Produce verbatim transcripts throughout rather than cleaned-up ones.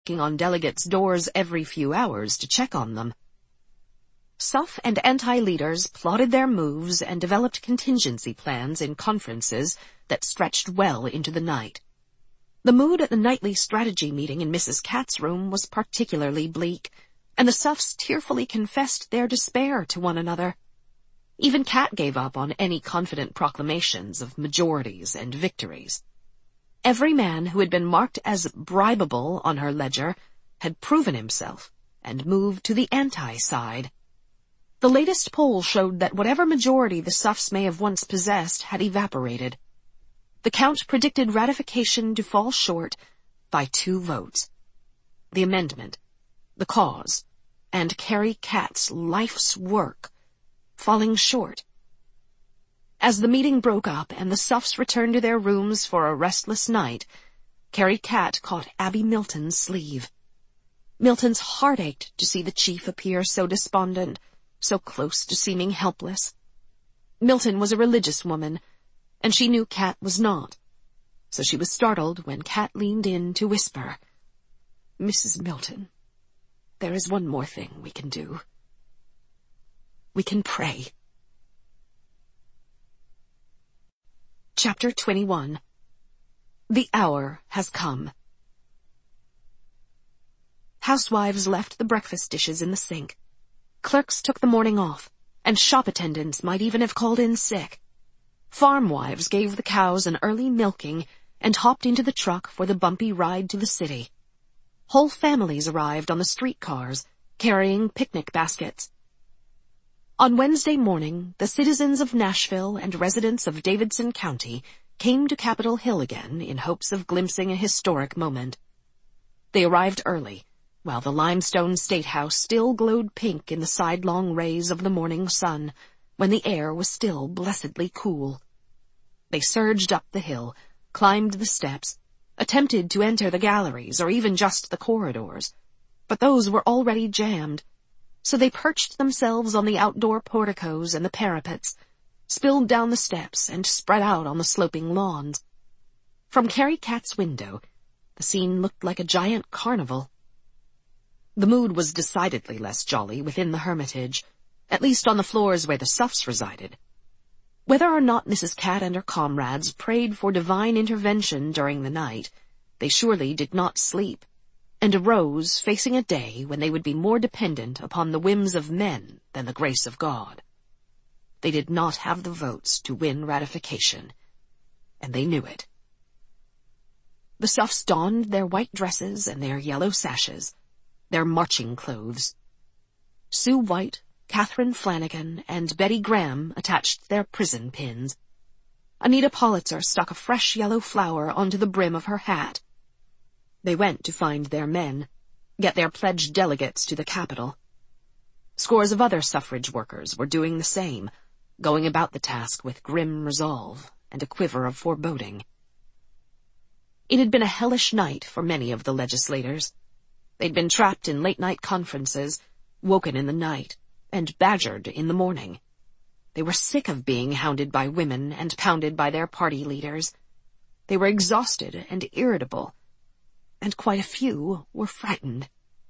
on delegates' doors every few hours to check on them. S U F and anti-leaders plotted their moves and developed contingency plans in conferences that stretched well into the night. The mood at the nightly strategy meeting in Missus Catt's room was particularly bleak, and the S U Fs tearfully confessed their despair to one another. Even Catt gave up on any confident proclamations of majorities and victories. Every man who had been marked as bribable on her ledger had proven himself and moved to the anti-side. The latest poll showed that whatever majority the S U Fs may have once possessed had evaporated. The count predicted ratification to fall short by two votes. The amendment, the cause, and Carrie Catt's life's work falling short. As the meeting broke up and the S U Fs returned to their rooms for a restless night, Carrie Catt caught Abby Milton's sleeve. Milton's heart ached to see the chief appear so despondent, so close to seeming helpless. Milton was a religious woman, and she knew Catt was not, so she was startled when Catt leaned in to whisper, "Missus Milton, there is one more thing we can do. We can pray." Chapter twenty-one. The hour has come. Housewives left the breakfast dishes in the sink. Clerks took the morning off, and shop attendants might even have called in sick. Farm wives gave the cows an early milking and hopped into the truck for the bumpy ride to the city. Whole families arrived on the streetcars, carrying picnic baskets. On Wednesday morning, the citizens of Nashville and residents of Davidson County came to Capitol Hill again in hopes of glimpsing a historic moment. They arrived early, while the limestone State House still glowed pink in the sidelong rays of the morning sun, when the air was still blessedly cool. They surged up the hill, climbed the steps, attempted to enter the galleries or even just the corridors, but those were already jammed. So they perched themselves on the outdoor porticos and the parapets, spilled down the steps, and spread out on the sloping lawns. From Carrie Catt's window, the scene looked like a giant carnival. The mood was decidedly less jolly within the Hermitage, at least on the floors where the S U Fs resided. Whether or not Missus Catt and her comrades prayed for divine intervention during the night, they surely did not sleep, and arose facing a day when they would be more dependent upon the whims of men than the grace of God. They did not have the votes to win ratification, and they knew it. The S U Fs donned their white dresses and their yellow sashes, their marching clothes. Sue White, Catherine Flanagan, and Betty Graham attached their prison pins. Anita Politzer stuck a fresh yellow flower onto the brim of her hat. They went to find their men, get their pledged delegates to the Capitol. Scores of other suffrage workers were doing the same, going about the task with grim resolve and a quiver of foreboding. It had been a hellish night for many of the legislators. They'd been trapped in late-night conferences, woken in the night, and badgered in the morning. They were sick of being hounded by women and pounded by their party leaders. They were exhausted and irritable, and quite a few were frightened.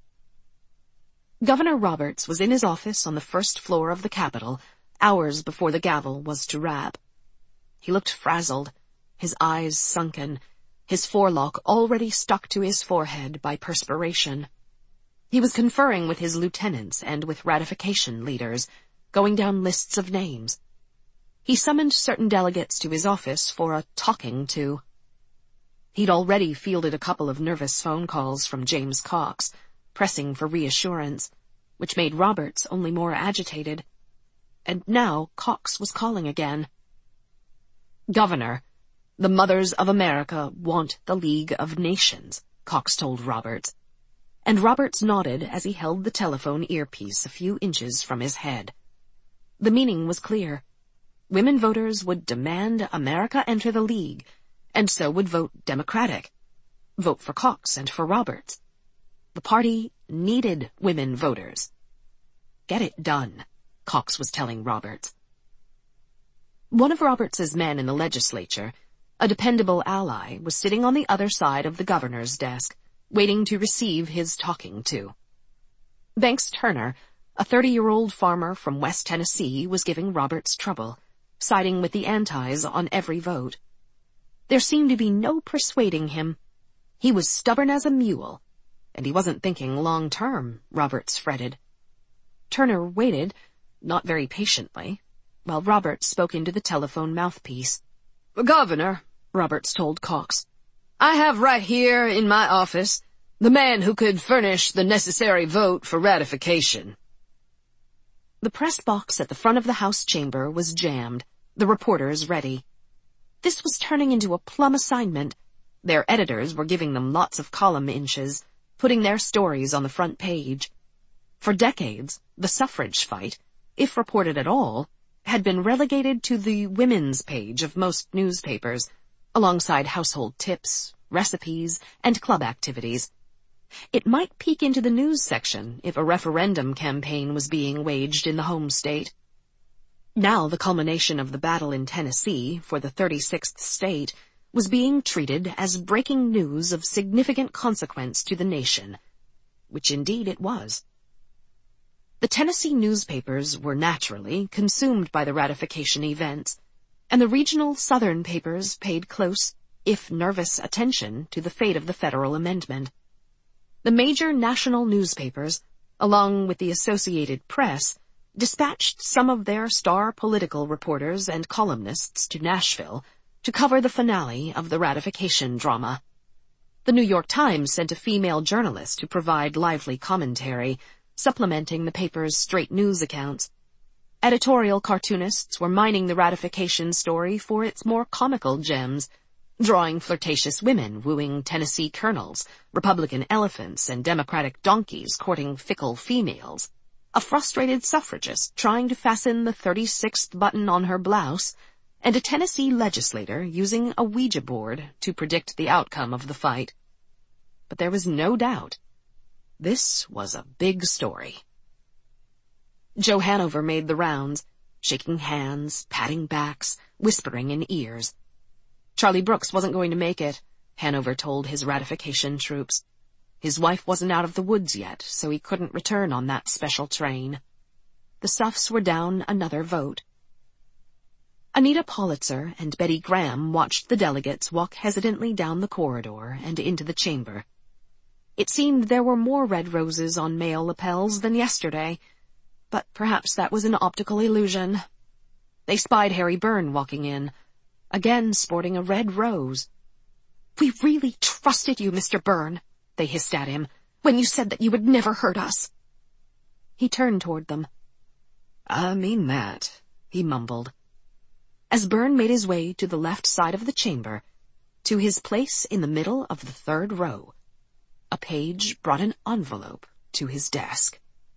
Governor Roberts was in his office on the first floor of the Capitol, hours before the gavel was to rap. He looked frazzled, his eyes sunken, his forelock already stuck to his forehead by perspiration. He was conferring with his lieutenants and with ratification leaders, going down lists of names. He summoned certain delegates to his office for a talking to. He'd already fielded a couple of nervous phone calls from James Cox, pressing for reassurance, which made Roberts only more agitated. And now Cox was calling again. "Governor, the mothers of America want the League of Nations," Cox told Roberts. And Roberts nodded as he held the telephone earpiece a few inches from his head. The meaning was clear. Women voters would demand America enter the League, and so would vote Democratic. Vote for Cox and for Roberts. The party needed women voters. "Get it done," Cox was telling Roberts. One of Roberts's men in the legislature, a dependable ally, was sitting on the other side of the governor's desk, waiting to receive his talking to. Banks Turner, a thirty-year-old farmer from West Tennessee, was giving Roberts trouble, siding with the antis on every vote. There seemed to be no persuading him. He was stubborn as a mule, and he wasn't thinking long-term, Roberts fretted. Turner waited, not very patiently, while Roberts spoke into the telephone mouthpiece. "Governor," Roberts told Cox, "I have right here in my office the man who could furnish the necessary vote for ratification." The press box at the front of the House chamber was jammed, the reporters ready. This was turning into a plum assignment. Their editors were giving them lots of column inches, putting their stories on the front page. For decades, the suffrage fight, if reported at all, had been relegated to the women's page of most newspapers, alongside household tips, recipes, and club activities. It might peek into the news section if a referendum campaign was being waged in the home state. Now the culmination of the battle in Tennessee for the thirty-sixth state was being treated as breaking news of significant consequence to the nation, which indeed it was. The Tennessee newspapers were naturally consumed by the ratification events, and the regional Southern papers paid close, if nervous, attention to the fate of the federal amendment. The major national newspapers, along with the Associated Press, dispatched some of their star political reporters and columnists to Nashville to cover the finale of the ratification drama. The New York Times sent a female journalist to provide lively commentary, supplementing the paper's straight news accounts. Editorial cartoonists were mining the ratification story for its more comical gems, drawing flirtatious women wooing Tennessee colonels, Republican elephants, and Democratic donkeys courting fickle females, a frustrated suffragist trying to fasten the thirty-sixth button on her blouse, and a Tennessee legislator using a Ouija board to predict the outcome of the fight. But there was no doubt. This was a big story. Joe Hanover made the rounds, shaking hands, patting backs, whispering in ears. Charlie Brooks wasn't going to make it, Hanover told his ratification troops. His wife wasn't out of the woods yet, so he couldn't return on that special train. The Suffs were down another vote. Anita Politzer and Betty Graham watched the delegates walk hesitantly down the corridor and into the chamber. It seemed there were more red roses on male lapels than yesterday, but perhaps that was an optical illusion. They spied Harry Byrne walking in, again sporting a red rose. "We really trusted you, Mister Byrne," they hissed at him, "when you said that you would never hurt us." He turned toward them. "I mean that," he mumbled. As Byrne made his way to the left side of the chamber, to his place in the middle of the third row, a page brought an envelope to his desk.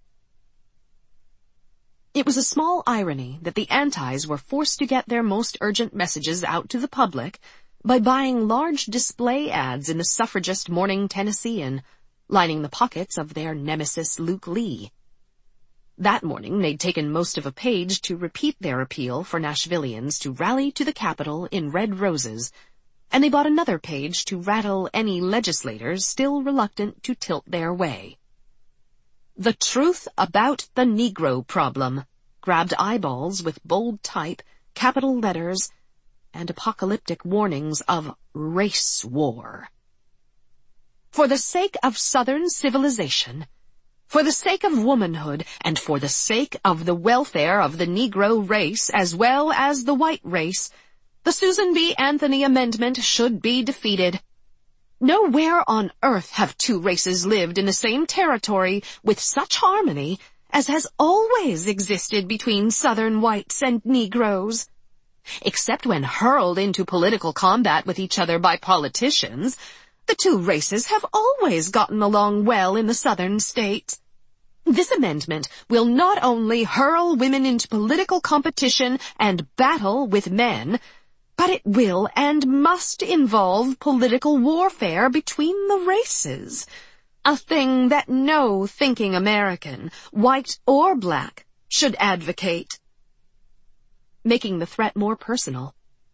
It was a small irony that the antis were forced to get their most urgent messages out to the public by buying large display ads in the suffragist Morning Tennessean, lining the pockets of their nemesis Luke Lee. That morning they'd taken most of a page to repeat their appeal for Nashvillians to rally to the Capitol in red roses, and they bought another page to rattle any legislators still reluctant to tilt their way. "The Truth About the Negro Problem" grabbed eyeballs with bold type, capital letters, and apocalyptic warnings of race war. For the sake of Southern civilization, for the sake of womanhood, and for the sake of the welfare of the Negro race as well as the white race, the Susan B. Anthony Amendment should be defeated. Nowhere on earth have two races lived in the same territory with such harmony as has always existed between Southern whites and Negroes. Except when hurled into political combat with each other by politicians, the two races have always gotten along well in the Southern states. This amendment will not only hurl women into political competition and battle with men, but it will and must involve political warfare between the races, a thing that no thinking American, white or black, should advocate. Making the threat more personal,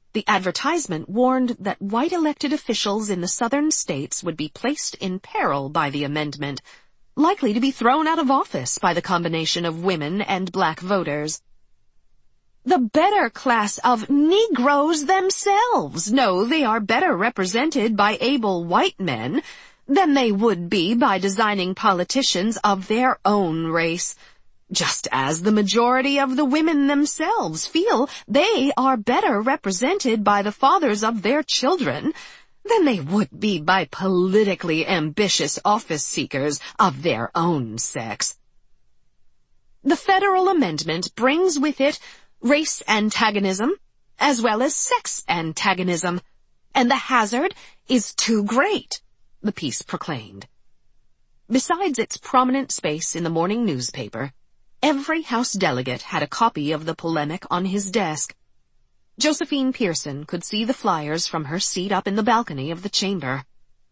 The advertisement warned that white elected officials in the southern states would be placed in peril by the amendment, likely to be thrown out of office by the combination of women and black voters. The better class of Negroes themselves know they are better represented by able white men than they would be by designing politicians of their own race, just as the majority of the women themselves feel they are better represented by the fathers of their children than they would be by politically ambitious office seekers of their own sex. The federal amendment brings with it race antagonism as well as sex antagonism, and the hazard is too great, the piece proclaimed. Besides its prominent space in the morning newspaper, every House delegate had a copy of the polemic on his desk. Josephine Pearson could see the flyers from her seat up in the balcony of the chamber.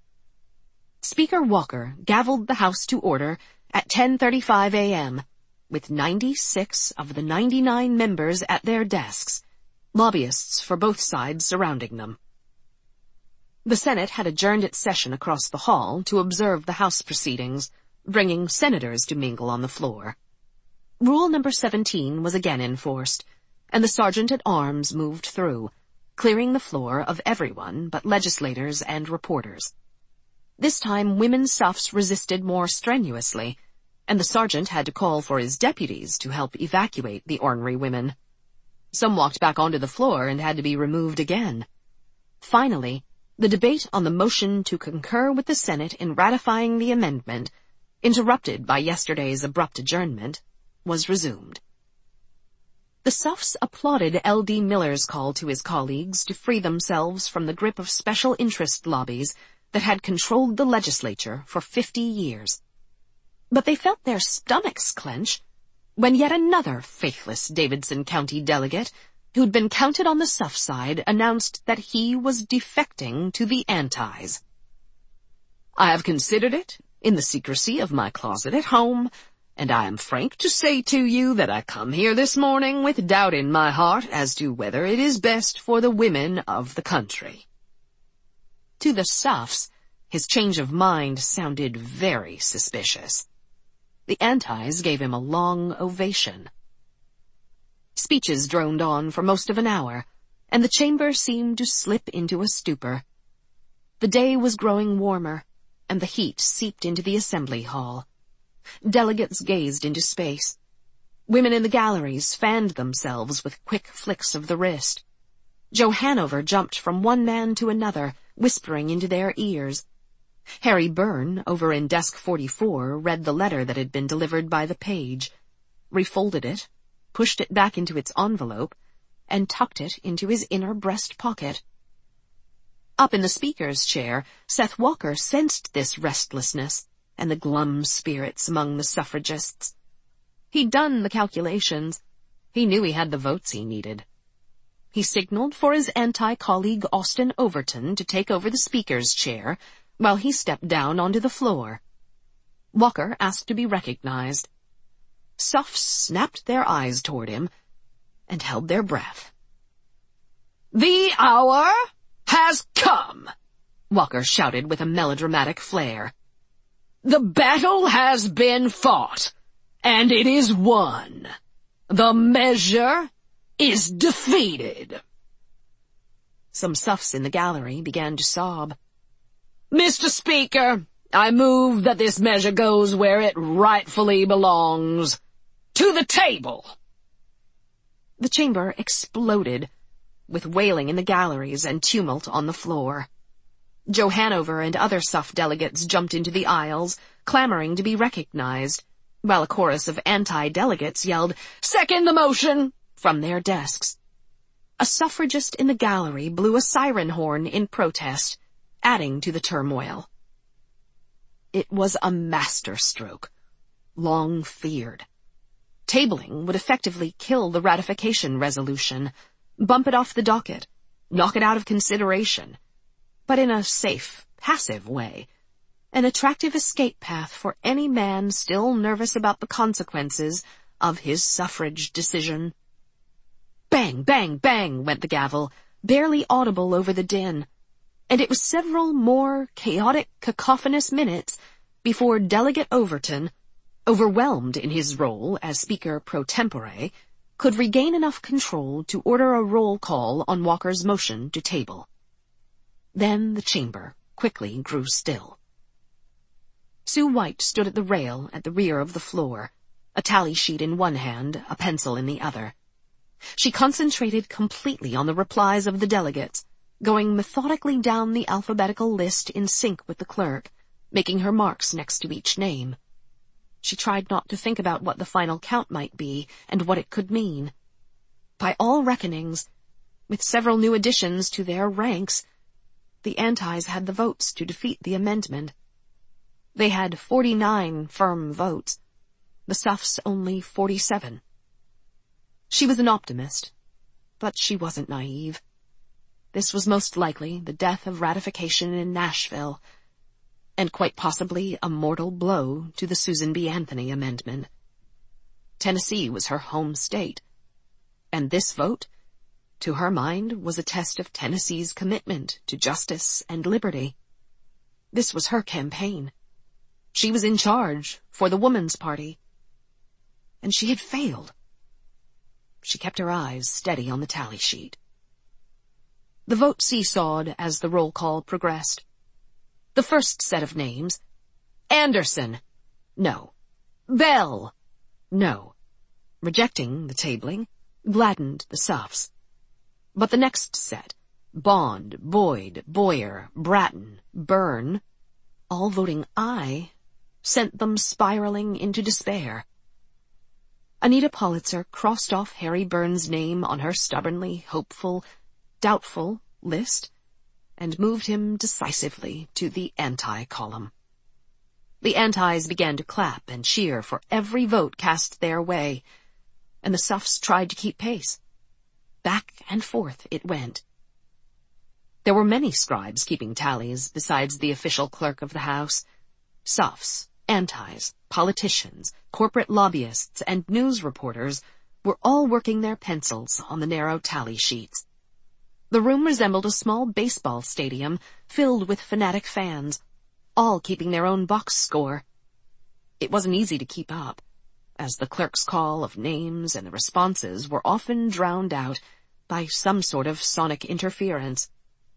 Speaker Walker gavelled the House to order at ten thirty-five a m, with ninety-six of the ninety-nine members at their desks, lobbyists for both sides surrounding them. The Senate had adjourned its session across the hall to observe the House proceedings, bringing senators to mingle on the floor. Rule number seventeen was again enforced, and the sergeant-at-arms moved through, clearing the floor of everyone but legislators and reporters. This time women's suffs resisted more strenuously, and the sergeant had to call for his deputies to help evacuate the ornery women. Some walked back onto the floor and had to be removed again. Finally, the debate on the motion to concur with the Senate in ratifying the amendment, interrupted by yesterday's abrupt adjournment, was resumed. The suffs applauded L D Miller's call to his colleagues to free themselves from the grip of special interest lobbies that had controlled the legislature for fifty years. But they felt their stomachs clench when yet another faithless Davidson County delegate, who'd been counted on the suff side, announced that he was defecting to the antis. "I have considered it in the secrecy of my closet at home, and I am frank to say to you that I come here this morning with doubt in my heart as to whether it is best for the women of the country." To the suffs, his change of mind sounded very suspicious. The antis gave him a long ovation. Speeches droned on for most of an hour, and the chamber seemed to slip into a stupor. The day was growing warmer, and the heat seeped into the assembly hall. Delegates gazed into space. Women in the galleries fanned themselves with quick flicks of the wrist. Joe Hanover jumped from one man to another, whispering into their ears. Harry Byrne, over in desk forty-four, read the letter that had been delivered by the page, refolded it, pushed it back into its envelope, and tucked it into his inner breast pocket. Up in the speaker's chair, Seth Walker sensed this restlessness and the glum spirits among the suffragists. He'd done the calculations. He knew he had the votes he needed. He signaled for his anti-colleague Austin Overton to take over the speaker's chair, while he stepped down onto the floor. Walker asked to be recognized. Suffs snapped their eyes toward him and held their breath. "The hour has come," Walker shouted with a melodramatic flair. "The battle has been fought, and it is won. The measure is defeated." Some suffs in the gallery began to sob. "Mister Speaker, I move that this measure goes where it rightfully belongs, to the table." The chamber exploded, with wailing in the galleries and tumult on the floor. Joe Hanover and other suff delegates jumped into the aisles, clamoring to be recognized, while a chorus of anti-delegates yelled, "Second the motion!" from their desks. A suffragist in the gallery blew a siren horn in protest, adding to the turmoil. It was a masterstroke, long feared. Tabling would effectively kill the ratification resolution, bump it off the docket, knock it out of consideration, but in a safe, passive way, an attractive escape path for any man still nervous about the consequences of his suffrage decision. Bang, bang, bang went the gavel, barely audible over the din, and it was several more chaotic, cacophonous minutes before Delegate Overton, overwhelmed in his role as Speaker pro tempore, could regain enough control to order a roll call on Walker's motion to table. Then the chamber quickly grew still. Sue White stood at the rail at the rear of the floor, a tally sheet in one hand, a pencil in the other. She concentrated completely on the replies of the delegates, going methodically down the alphabetical list in sync with the clerk, making her marks next to each name. She tried not to think about what the final count might be and what it could mean. By all reckonings, with several new additions to their ranks, the Antis had the votes to defeat the amendment. They had forty-nine firm votes, the Suffs only forty-seven. She was an optimist, but she wasn't naive. This was most likely the death of ratification in Nashville, and quite possibly a mortal blow to the Susan B. Anthony amendment. Tennessee was her home state, and this vote, to her mind, was a test of Tennessee's commitment to justice and liberty. This was her campaign. She was in charge for the Woman's Party, and she had failed. She kept her eyes steady on the tally sheet. The vote seesawed as the roll call progressed. The first set of names: Anderson, no. Bell, no. Rejecting the tabling gladdened the Suffs. But the next set, Bond, Boyd, Boyer, Bratton, Byrne, all voting aye, sent them spiraling into despair. Anita Politzer crossed off Harry Byrne's name on her stubbornly hopeful, doubtful list, and moved him decisively to the anti-column. The Antis began to clap and cheer for every vote cast their way, and the Suffs tried to keep pace. Back and forth it went. There were many scribes keeping tallies besides the official clerk of the House. Suffs, Antis, politicians, corporate lobbyists, and news reporters were all working their pencils on the narrow tally sheets. The room resembled a small baseball stadium filled with fanatic fans, all keeping their own box score. It wasn't easy to keep up, as the clerk's call of names and the responses were often drowned out by some sort of sonic interference.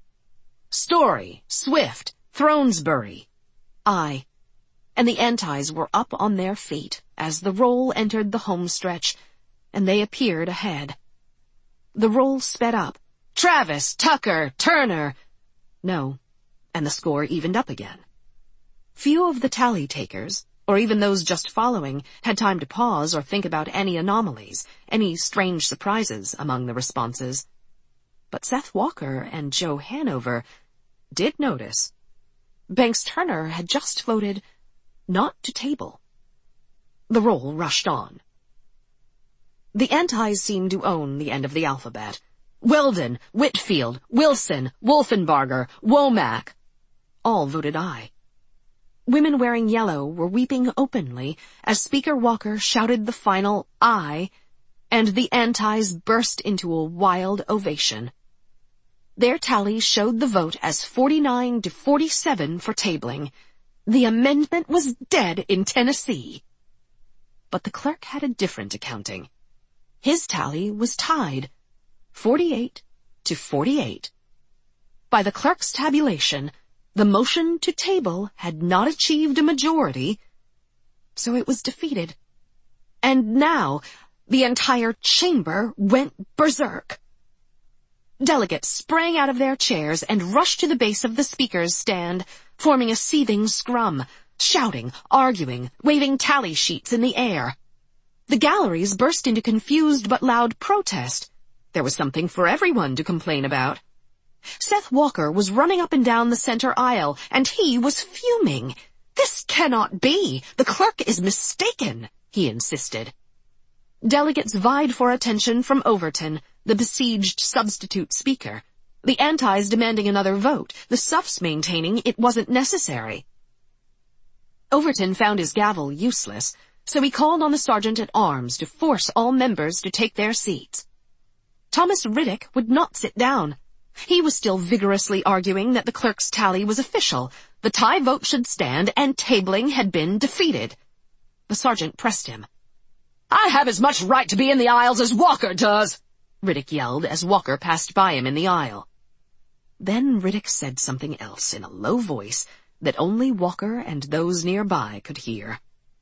Story, Swift, Thronesbury. Aye. And the Antis were up on their feet as the roll entered the home stretch, and they appeared ahead. The roll sped up. Travis, Tucker, Turner. No, and the score evened up again. Few of the tally takers, or even those just following, had time to pause or think about any anomalies, any strange surprises among the responses. But Seth Walker and Joe Hanover did notice. Banks Turner had just voted not to table. The roll rushed on. The Antis seemed to own the end of the alphabet. Weldon, Whitfield, Wilson, Wolfenbarger, Womack. All voted aye. Women wearing yellow were weeping openly as Speaker Walker shouted the final aye, and the Antis burst into a wild ovation. Their tally showed the vote as forty-nine to forty-seven for tabling. The amendment was dead in Tennessee. But the clerk had a different accounting. His tally was tied, forty-eight to forty-eight. By the clerk's tabulation, the motion to table had not achieved a majority, so it was defeated. And now the entire chamber went berserk. Delegates sprang out of their chairs and rushed to the base of the speaker's stand, forming a seething scrum, shouting, arguing, waving tally sheets in the air. The galleries burst into confused but loud protest. There was something for everyone to complain about. Seth Walker was running up and down the center aisle, and he was fuming. "This cannot be! The clerk is mistaken," he insisted. Delegates vied for attention from Overton, the besieged substitute speaker, the Antis demanding another vote, the Suffs maintaining it wasn't necessary. Overton found his gavel useless, so he called on the sergeant-at-arms to force all members to take their seats. Thomas Riddick would not sit down. He was still vigorously arguing that the clerk's tally was official, the tie vote should stand, and tabling had been defeated. The sergeant pressed him. "I have as much right to be in the aisles as Walker does," Riddick yelled as Walker passed by him in the aisle. Then Riddick said something else in a low voice that only Walker and those nearby could hear.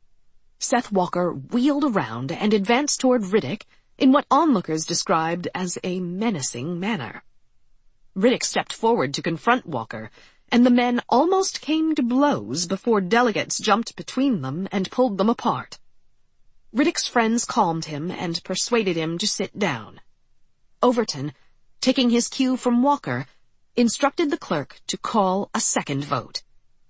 Seth Walker wheeled around and advanced toward Riddick in what onlookers described as a menacing manner. Riddick stepped forward to confront Walker, and the men almost came to blows before delegates jumped between them and pulled them apart. Riddick's friends calmed him and persuaded him to sit down. Overton, taking his cue from Walker, instructed the clerk to call a second vote.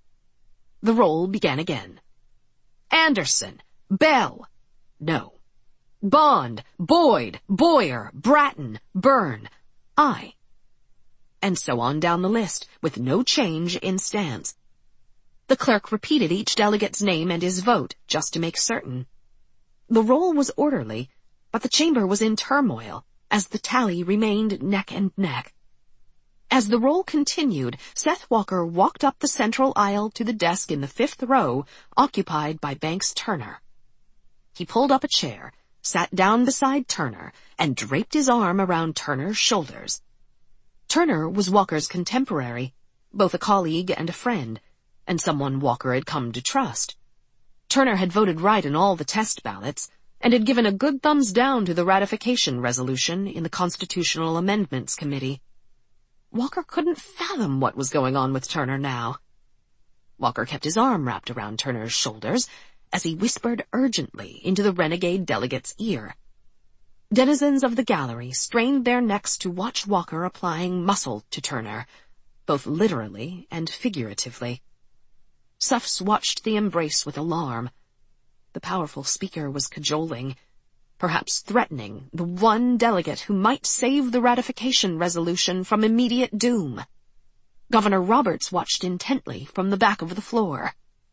The roll began again. Anderson, Bell, no. Bond, Boyd, Boyer, Bratton, Byrne, aye. And so on down the list, with no change in stance. The clerk repeated each delegate's name and his vote, just to make certain. The roll was orderly, but the chamber was in turmoil, as the tally remained neck and neck. As the roll continued, Seth Walker walked up the central aisle to the desk in the fifth row, occupied by Banks Turner. He pulled up a chair, sat down beside Turner, and draped his arm around Turner's shoulders. Turner was Walker's contemporary, both a colleague and a friend, and someone Walker had come to trust. Turner had voted right in all the test ballots, and had given a good thumbs down to the ratification resolution in the Constitutional Amendments Committee. Walker couldn't fathom what was going on with Turner now. Walker kept his arm wrapped around Turner's shoulders as he whispered urgently into the renegade delegate's ear. Denizens of the gallery strained their necks to watch Walker applying muscle to Turner, both literally and figuratively. Suffs watched the embrace with alarm. The powerful speaker was cajoling, perhaps threatening, the one delegate who might save the ratification resolution from immediate doom. Governor Roberts watched intently from the back of the floor.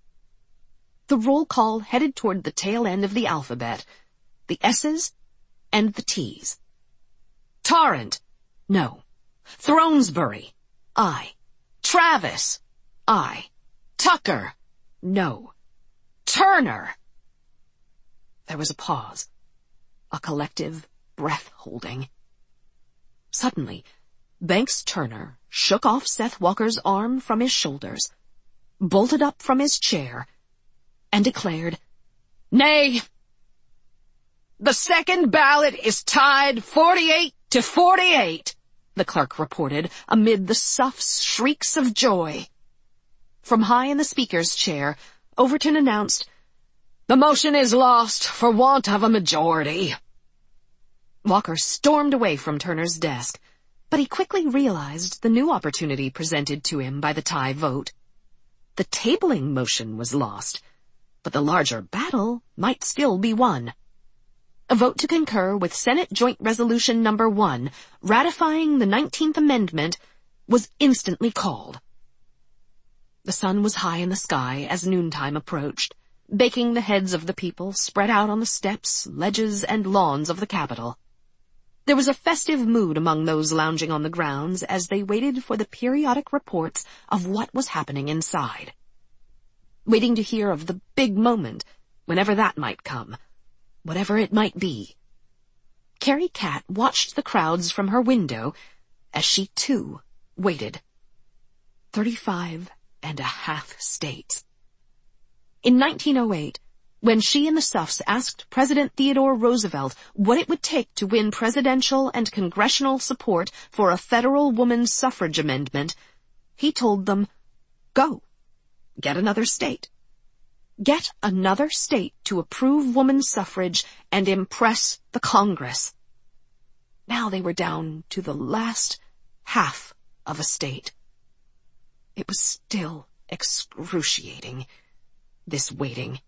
The roll call headed toward the tail end of the alphabet, the S's and the T's. Tarrant, no. Thronesbury, aye. Travis, aye. Tucker, no. Turner. There was a pause, a collective breath-holding. Suddenly, Banks Turner shook off Seth Walker's arm from his shoulders, bolted up from his chair, and declared, "Nay! The second ballot is tied forty-eight to forty-eight, the clerk reported amid the Suffs' shrieks of joy. From high in the speaker's chair, Overton announced, "The motion is lost for want of a majority." Walker stormed away from Turner's desk, but he quickly realized the new opportunity presented to him by the tie vote. The tabling motion was lost, but the larger battle might still be won. A vote to concur with Senate Joint Resolution Number One, ratifying the nineteenth Amendment, was instantly called. The sun was high in the sky as noontime approached, baking the heads of the people spread out on the steps, ledges, and lawns of the Capitol. There was a festive mood among those lounging on the grounds as they waited for the periodic reports of what was happening inside. Waiting to hear of the big moment, whenever that might come, whatever it might be. Carrie Catt watched the crowds from her window as she, too, waited. Thirty-five and a half states. In nineteen oh eight, when she and the Suffs asked President Theodore Roosevelt what it would take to win presidential and congressional support for a federal woman's suffrage amendment, he told them, "Go. Get another state. Get another state to approve woman's suffrage and impress the Congress." Now they were down to the last half of a state. It was still excruciating, this waiting.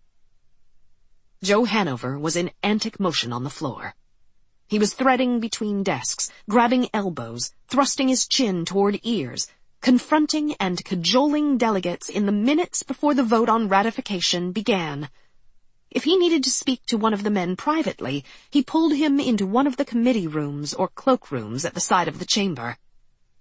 Joe Hanover was in antic motion on the floor. He was threading between desks, grabbing elbows, thrusting his chin toward ears, confronting and cajoling delegates in the minutes before the vote on ratification began. If he needed to speak to one of the men privately, he pulled him into one of the committee rooms or cloakrooms at the side of the chamber.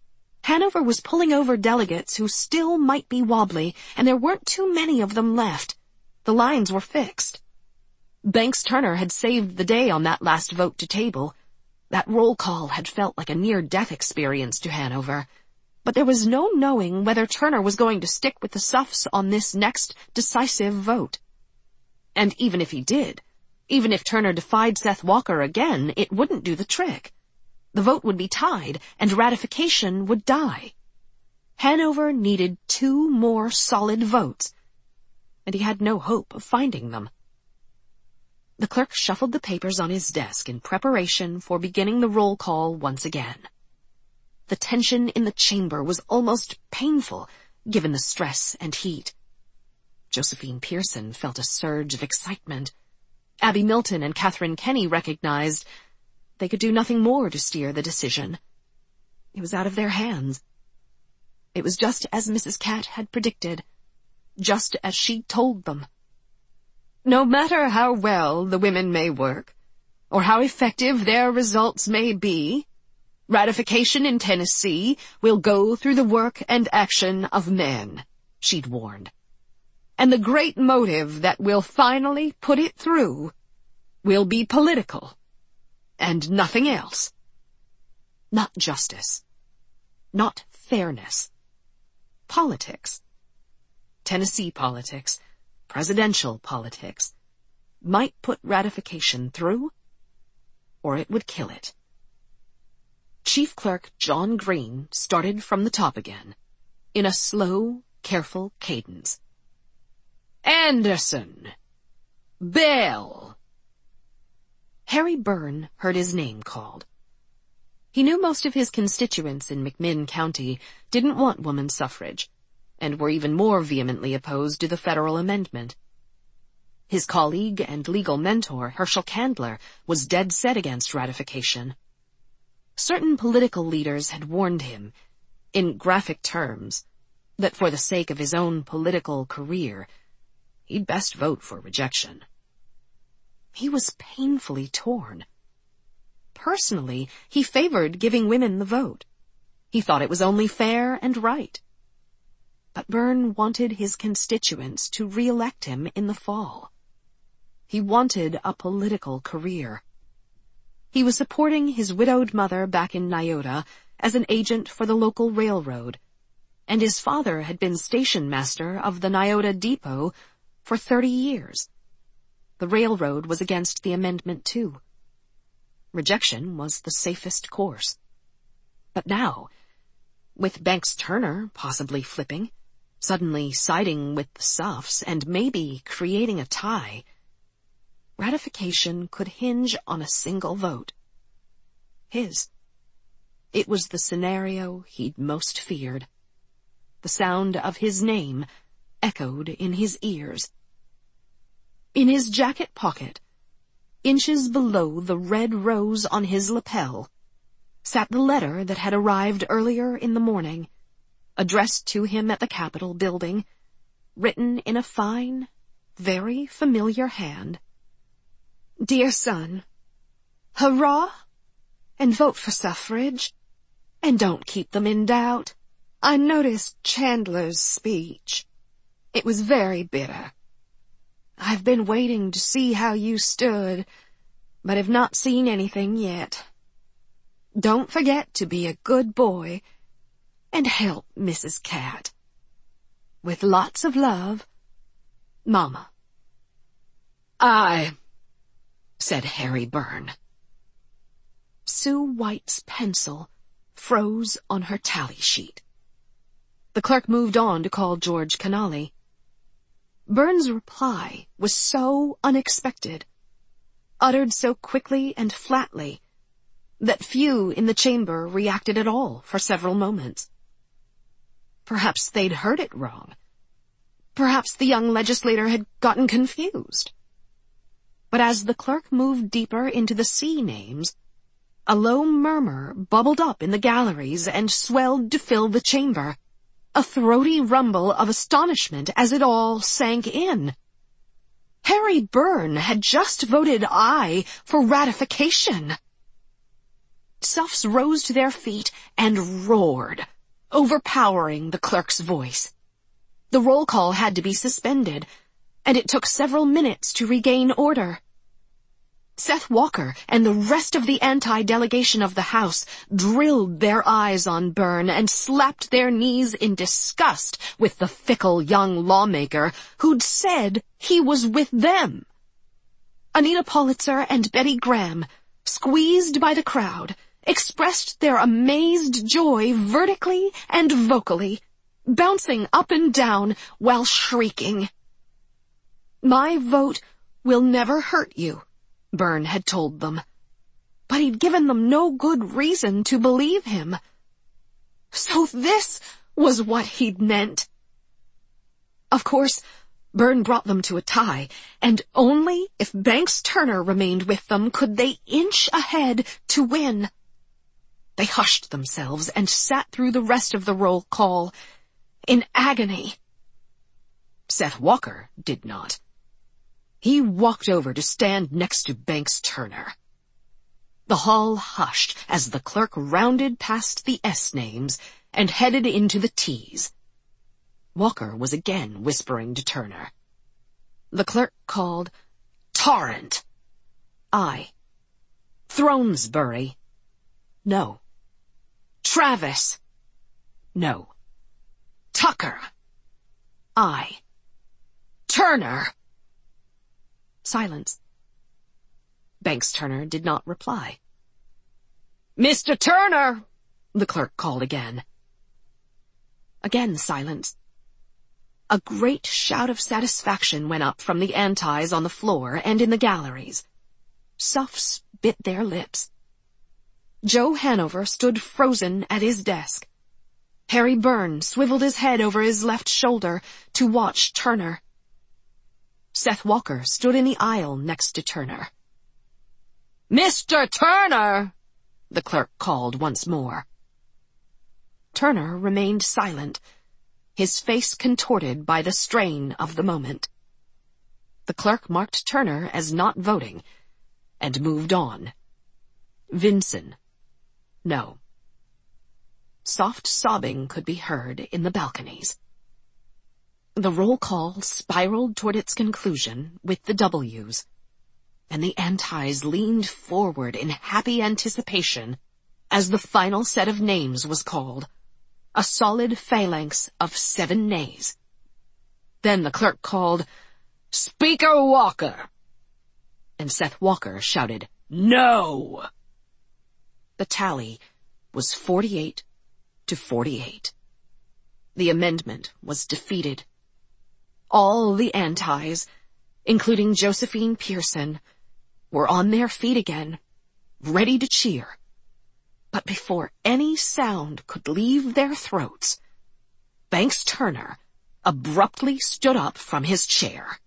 Hanover was pulling over delegates who still might be wobbly, and there weren't too many of them left. The lines were fixed. Banks Turner had saved the day on that last vote to table. That roll call had felt like a near-death experience to Hanover. But there was no knowing whether Turner was going to stick with the Suffs on this next decisive vote. And even if he did, even if Turner defied Seth Walker again, it wouldn't do the trick. The vote would be tied, and ratification would die. Hanover needed two more solid votes, and he had no hope of finding them. The clerk shuffled the papers on his desk in preparation for beginning the roll call once again. The tension in the chamber was almost painful, given the stress and heat. Josephine Pearson felt a surge of excitement. Abby Milton and Catherine Kenny recognized they could do nothing more to steer the decision. It was out of their hands. It was just as Missus Catt had predicted, just as she told them. No matter how well the women may work, or how effective their results may be, ratification in Tennessee will go through the work and action of men, she'd warned. And the great motive that will finally put it through will be political, and nothing else. Not justice. Not fairness. Politics. Tennessee politics, presidential politics, might put ratification through, or it would kill it. Chief Clerk John Green started from the top again, in a slow, careful cadence. Anderson! Bell! Harry Byrne heard his name called. He knew most of his constituents in McMinn County didn't want woman suffrage, and were even more vehemently opposed to the federal amendment. His colleague and legal mentor, Herschel Candler, was dead set against ratification. Certain political leaders had warned him, in graphic terms, that for the sake of his own political career, he'd best vote for rejection. He was painfully torn. Personally, he favored giving women the vote. He thought it was only fair and right. But Byrne wanted his constituents to re-elect him in the fall. He wanted a political career. He was supporting his widowed mother back in Nyota as an agent for the local railroad, and his father had been station master of the Nyota Depot for thirty years. The railroad was against the amendment, too. Rejection was the safest course. But now, with Banks Turner possibly flipping, suddenly siding with the Suffs, and maybe creating a tie, ratification could hinge on a single vote. His. It was the scenario he'd most feared. The sound of his name echoed in his ears. In his jacket pocket, inches below the red rose on his lapel, sat the letter that had arrived earlier in the morning, addressed to him at the Capitol building, written in a fine, very familiar hand. Dear son, hurrah, and vote for suffrage, and don't keep them in doubt. I noticed Chandler's speech. It was very bitter. I've been waiting to see how you stood, but have not seen anything yet. Don't forget to be a good boy and help Missus Catt. With lots of love, Mama. I, said Harry Byrne. Sue White's pencil froze on her tally sheet. The clerk moved on to call George Canali. Byrne's reply was so unexpected, uttered so quickly and flatly, that few in the chamber reacted at all for several moments. Perhaps they'd heard it wrong. Perhaps the young legislator had gotten confused. But as the clerk moved deeper into the C names, a low murmur bubbled up in the galleries and swelled to fill the chamber, a throaty rumble of astonishment as it all sank in. Harry Byrne had just voted aye for ratification. Suffs rose to their feet and roared. overpowering the clerk's voice. The roll call had to be suspended, and it took several minutes to regain order. Seth Walker and the rest of the anti-delegation of the House drilled their eyes on Byrne and slapped their knees in disgust with the fickle young lawmaker who'd said he was with them. Anita Politzer and Betty Graham, squeezed by the crowd, expressed their amazed joy vertically and vocally, bouncing up and down while shrieking. "My vote will never hurt you," Byrne had told them. But he'd given them no good reason to believe him. So this was what he'd meant. Of course, Byrne brought them to a tie, and only if Banks Turner remained with them could they inch ahead to win. They hushed themselves and sat through the rest of the roll call in agony. Seth Walker did not. He walked over to stand next to Banks Turner. The hall hushed as the clerk rounded past the S names and headed into the T's. Walker was again whispering to Turner. The clerk called Torrent. Aye. Thronesbury. No. Travis. No. Tucker. Aye. Turner. Silence. Banks Turner did not reply. "Mister Turner!" the clerk called again. Again silence. A great shout of satisfaction went up from the antis on the floor and in the galleries. Suffs bit their lips. Joe Hanover stood frozen at his desk. Harry Byrne swiveled his head over his left shoulder to watch Turner. Seth Walker stood in the aisle next to Turner. "Mister Turner!" the clerk called once more. Turner remained silent, his face contorted by the strain of the moment. The clerk marked Turner as not voting, and moved on. Vinson. No. Soft sobbing could be heard in the balconies. The roll call spiraled toward its conclusion with the W's, and the antis leaned forward in happy anticipation as the final set of names was called, a solid phalanx of seven nays. Then the clerk called, "Speaker Walker," and Seth Walker shouted, "No!" The tally was forty-eight to forty-eight. The amendment was defeated. All the antis, including Josephine Pearson, were on their feet again, ready to cheer. But before any sound could leave their throats, Banks Turner abruptly stood up from his chair.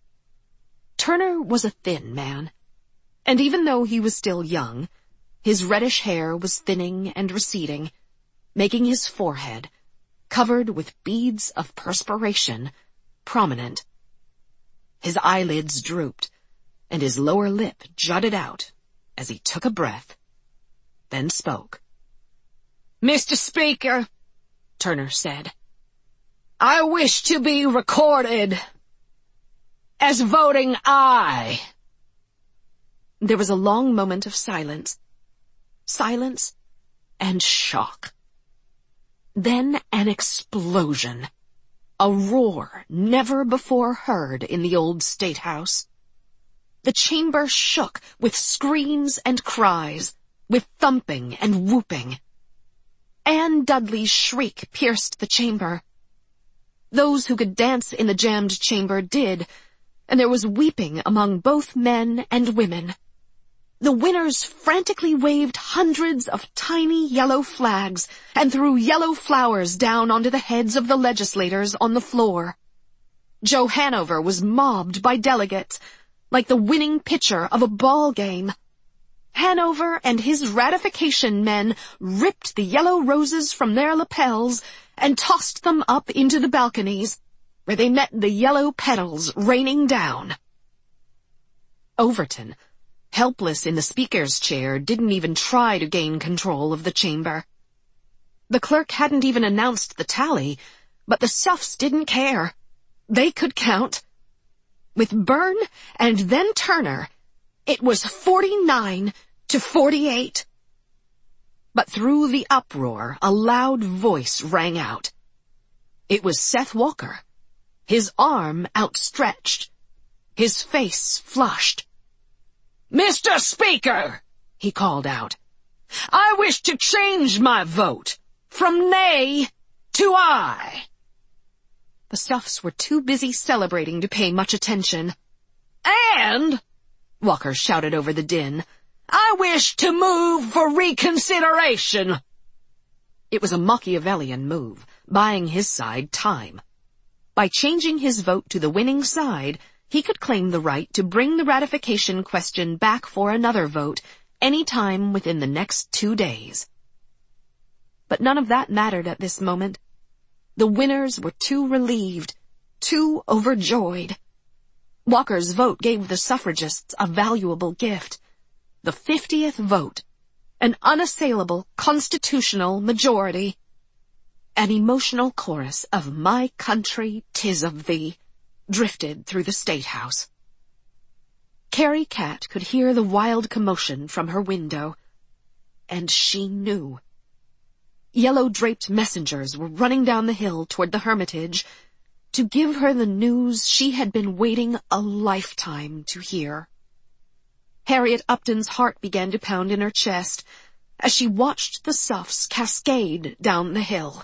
Turner was a thin man, and even though he was still young, his reddish hair was thinning and receding, making his forehead, covered with beads of perspiration, prominent. His eyelids drooped, and his lower lip jutted out as he took a breath, then spoke. "Mister Speaker," Turner said, "I wish to be recorded as voting aye." There was a long moment of silence. Silence and shock. Then an explosion. A roar never before heard in the old State House. The chamber shook with screams and cries, with thumping and whooping. Anne Dudley's shriek pierced the chamber. Those who could dance in the jammed chamber did, and there was weeping among both men and women. The winners frantically waved hundreds of tiny yellow flags and threw yellow flowers down onto the heads of the legislators on the floor. Joe Hanover was mobbed by delegates, like the winning pitcher of a ball game. Hanover and his ratification men ripped the yellow roses from their lapels and tossed them up into the balconies, where they met the yellow petals raining down. Overton, helpless in the speaker's chair, didn't even try to gain control of the chamber. The clerk hadn't even announced the tally, but the Suffs didn't care. They could count. With Byrne and then Turner, it was forty-nine to forty-eight. But through the uproar, a loud voice rang out. It was Seth Walker, his arm outstretched, his face flushed. "Mister Speaker," he called out, "I wish to change my vote from nay to aye." The Suffs were too busy celebrating to pay much attention. "And," Walker shouted over the din, "I wish to move for reconsideration." It was a Machiavellian move, buying his side time. By changing his vote to the winning side, he could claim the right to bring the ratification question back for another vote any time within the next two days. But none of that mattered at this moment. The winners were too relieved, too overjoyed. Walker's vote gave the suffragists a valuable gift. The fiftieth vote. An unassailable constitutional majority. An emotional chorus of "My country, 'tis of thee" drifted through the State House. Carrie Catt could hear the wild commotion from her window. And she knew. Yellow-draped messengers were running down the hill toward the Hermitage to give her the news she had been waiting a lifetime to hear. Harriet Upton's heart began to pound in her chest as she watched the Suffs cascade down the hill.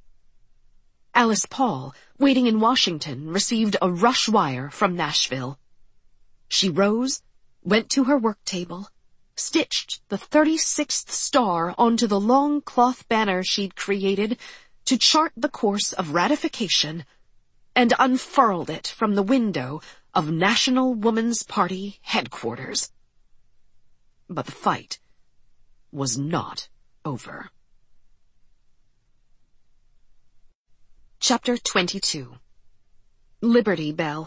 Alice Paul, waiting in Washington, received a rush wire from Nashville. She rose, went to her work table, stitched the thirty-sixth star onto the long cloth banner she'd created to chart the course of ratification, and unfurled it from the window of National Woman's Party headquarters. But the fight was not over. Chapter twenty-two. Liberty Bell.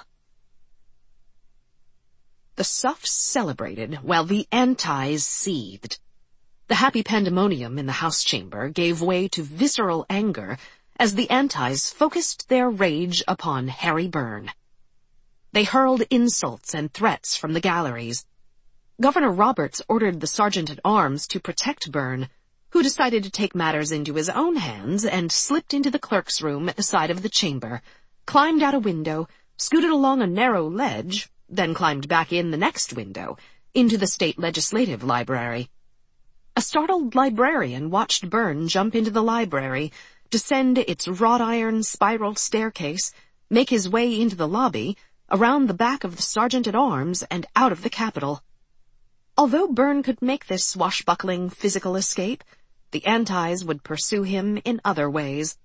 The Suffs celebrated while the Antis seethed. The happy pandemonium in the House chamber gave way to visceral anger as the Antis focused their rage upon Harry Byrne. They hurled insults and threats from the galleries. Governor Roberts ordered the sergeant-at-arms to protect Byrne, who decided to take matters into his own hands and slipped into the clerk's room at the side of the chamber, climbed out a window, scooted along a narrow ledge, then climbed back in the next window, into the state legislative library. A startled librarian watched Byrne jump into the library, descend its wrought-iron spiral staircase, make his way into the lobby, around the back of the sergeant-at-arms, and out of the Capitol. Although Byrne could make this swashbuckling physical escape, the Antis would pursue him in other ways.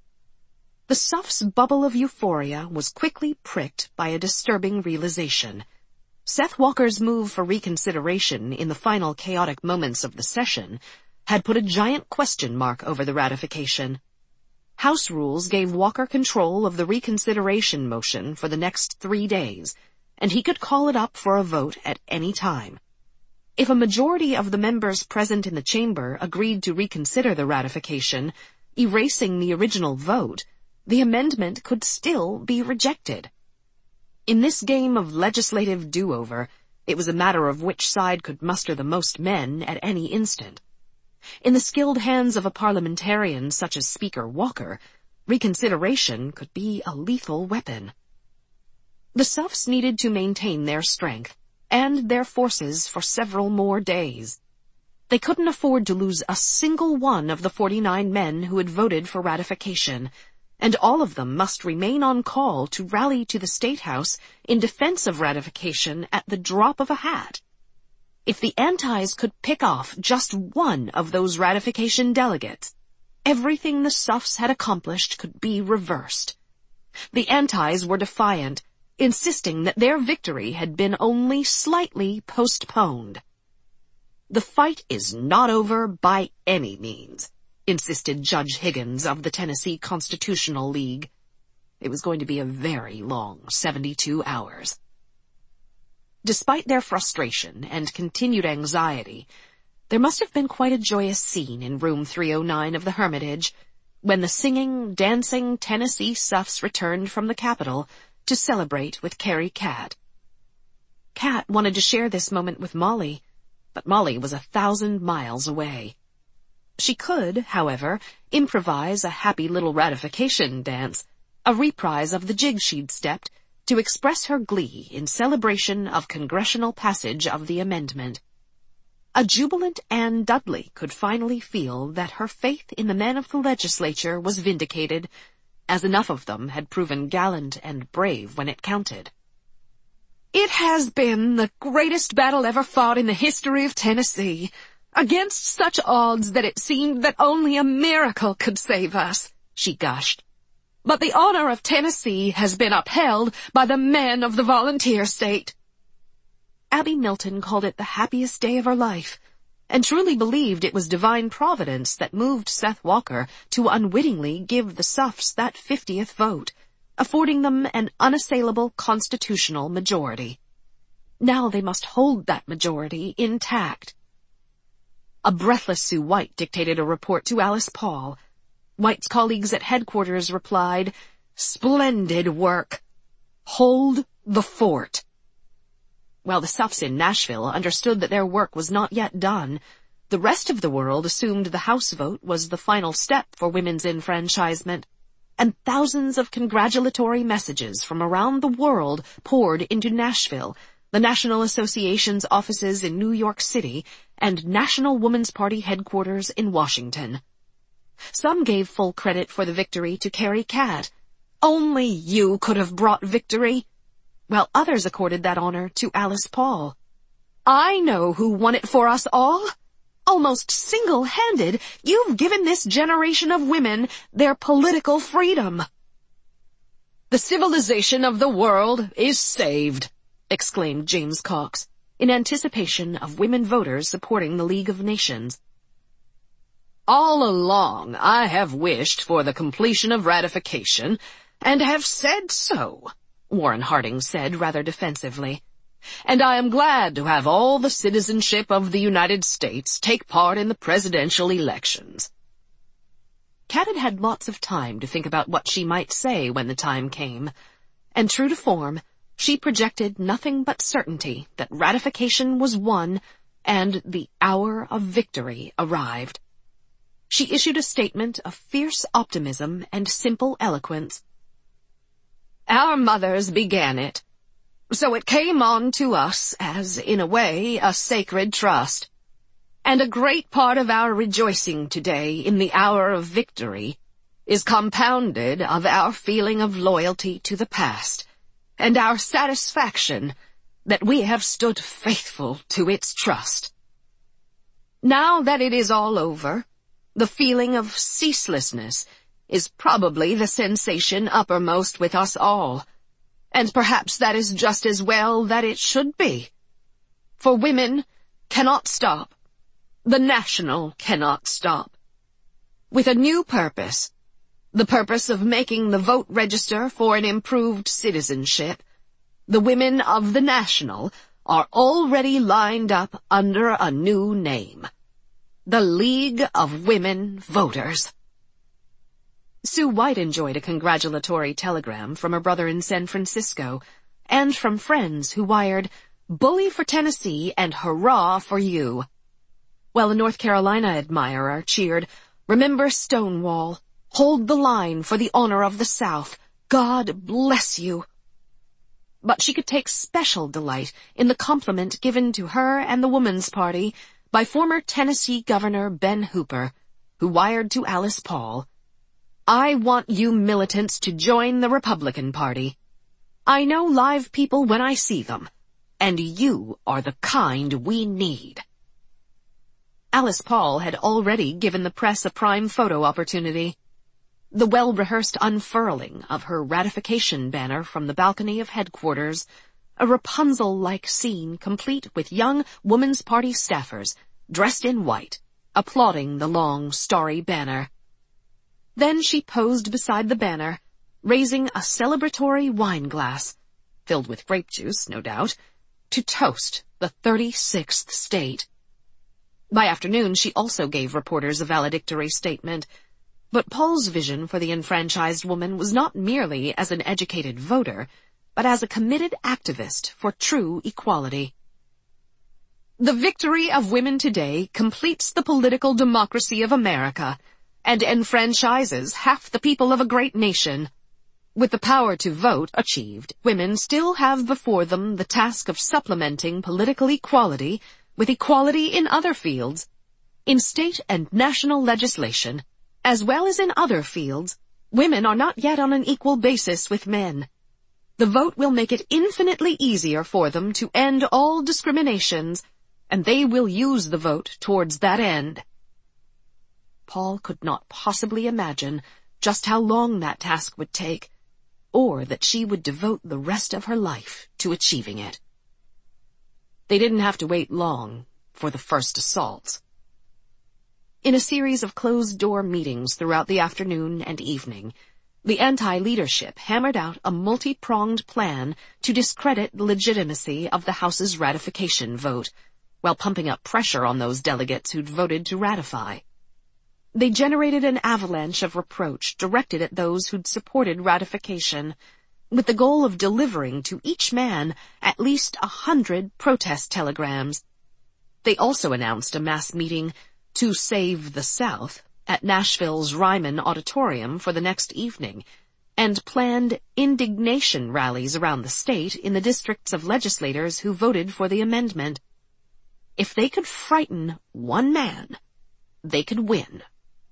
The Suffs' bubble of euphoria was quickly pricked by a disturbing realization. Seth Walker's move for reconsideration in the final chaotic moments of the session had put a giant question mark over the ratification. House rules gave Walker control of the reconsideration motion for the next three days, and he could call it up for a vote at any time. If a majority of the members present in the chamber agreed to reconsider the ratification, erasing the original vote, the amendment could still be rejected. In this game of legislative do-over, it was a matter of which side could muster the most men at any instant. In the skilled hands of a parliamentarian such as Speaker Walker, reconsideration could be a lethal weapon. The Suffs needed to maintain their strength and their forces for several more days. They couldn't afford to lose a single one of the forty-nine men who had voted for ratification, and all of them must remain on call to rally to the State House in defense of ratification at the drop of a hat. If the Antis could pick off just one of those ratification delegates, everything the Suffs had accomplished could be reversed. The Antis were defiant, insisting that their victory had been only slightly postponed. "The fight is not over by any means," insisted Judge Higgins of the Tennessee Constitutional League. It was going to be a very long seventy-two hours. Despite their frustration and continued anxiety, There must have been quite a joyous scene in room three oh nine of the Hermitage when the singing, dancing Tennessee Suffs returned from the Capitol to celebrate with Carrie Cat. Cat wanted to share this moment with Molly, but Molly was a thousand miles away. She could, however, improvise a happy little ratification dance, a reprise of the jig she'd stepped, to express her glee in celebration of congressional passage of the amendment. A jubilant Anne Dudley could finally feel that her faith in the men of the legislature was vindicated, as enough of them had proven gallant and brave when it counted. "It has been the greatest battle ever fought in the history of Tennessee, against such odds that it seemed that only a miracle could save us," she gushed. "But the honor of Tennessee has been upheld by the men of the volunteer state." Abby Milton called it the happiest day of her life, and truly believed it was divine providence that moved Seth Walker to unwittingly give the Suffs that fiftieth vote, affording them an unassailable constitutional majority. Now they must hold that majority intact. A breathless Sue White dictated a report to Alice Paul. White's colleagues at headquarters replied, "Splendid work. Hold the fort." While the Suffs in Nashville understood that their work was not yet done, the rest of the world assumed the House vote was the final step for women's enfranchisement, and thousands of congratulatory messages from around the world poured into Nashville, the National Association's offices in New York City, and National Woman's Party headquarters in Washington. Some gave full credit for the victory to Carrie Cat. "Only you could have brought victory," while others accorded that honor to Alice Paul. "I know who won it for us all. Almost single-handed, you've given this generation of women their political freedom." "The civilization of the world is saved," exclaimed James Cox, in anticipation of women voters supporting the League of Nations. "All along I have wished for the completion of ratification, and have said so," Warren Harding said rather defensively. "And I am glad to have all the citizenship of the United States take part in the presidential elections." Cat had had lots of time to think about what she might say when the time came, and true to form, she projected nothing but certainty that ratification was won and the hour of victory arrived. She issued a statement of fierce optimism and simple eloquence. "Our mothers began it, so it came on to us as, in a way, a sacred trust. And a great part of our rejoicing today in the hour of victory is compounded of our feeling of loyalty to the past, and our satisfaction that we have stood faithful to its trust. Now that it is all over, the feeling of ceaselessness is probably the sensation uppermost with us all, and perhaps that is just as well that it should be. For women cannot stop. The National cannot stop. With a new purpose, the purpose of making the vote register for an improved citizenship, the women of the National are already lined up under a new name. The League of Women Voters." Sue White enjoyed a congratulatory telegram from her brother in San Francisco, and from friends who wired, "Bully for Tennessee and hurrah for you," while a North Carolina admirer cheered, "Remember Stonewall. Hold the line for the honor of the South. God bless you." But she could take special delight in the compliment given to her and the Woman's Party by former Tennessee Governor Ben Hooper, who wired to Alice Paul, "I want you militants to join the Republican Party. I know live people when I see them, and you are the kind we need." Alice Paul had already given the press a prime photo opportunity. The well-rehearsed unfurling of her ratification banner from the balcony of headquarters, a Rapunzel-like scene complete with young Woman's Party staffers, dressed in white, applauding the long, starry banner. Then she posed beside the banner, raising a celebratory wine glass, filled with grape juice, no doubt, to toast the thirty-sixth state. By afternoon, she also gave reporters a valedictory statement. But Paul's vision for the enfranchised woman was not merely as an educated voter, but as a committed activist for true equality. The victory of women today completes the political democracy of America and enfranchises half the people of a great nation. With the power to vote achieved, women still have before them the task of supplementing political equality with equality in other fields. In state and national legislation, as well as in other fields, women are not yet on an equal basis with men. The vote will make it infinitely easier for them to end all discriminations, and they will use the vote towards that end. Paul could not possibly imagine just how long that task would take, or that she would devote the rest of her life to achieving it. They didn't have to wait long for the first assaults. In a series of closed-door meetings throughout the afternoon and evening, the anti-leadership hammered out a multi-pronged plan to discredit the legitimacy of the House's ratification vote, while pumping up pressure on those delegates who'd voted to ratify. They generated an avalanche of reproach directed at those who'd supported ratification, with the goal of delivering to each man at least a hundred protest telegrams. They also announced a mass meeting to save the South at Nashville's Ryman Auditorium for the next evening, and planned indignation rallies around the state in the districts of legislators who voted for the amendment. If they could frighten one man, they could win.